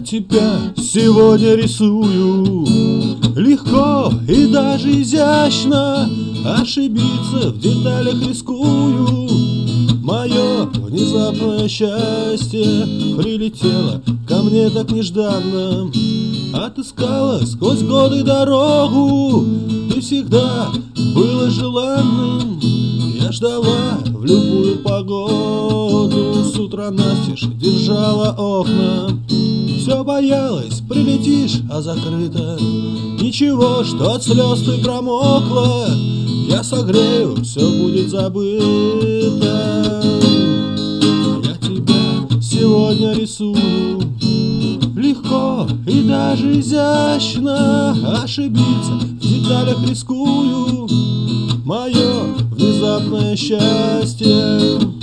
тебя сегодня рисую. Легко и даже изящно, ошибиться в деталях рискую. Мое внезапное счастье прилетело ко мне так нежданно. Отыскала сквозь годы дорогу, ты всегда была желанным. Я ждала в любую погоду, с утра настежь держала окна. Все боялась, прилетишь, а закрыто. Ничего, что от слез ты промокла. Я согрею, все будет забыто. Я тебя сегодня рисую. Легко и даже изящно, ошибиться в деталях рискую. Мое внезапное счастье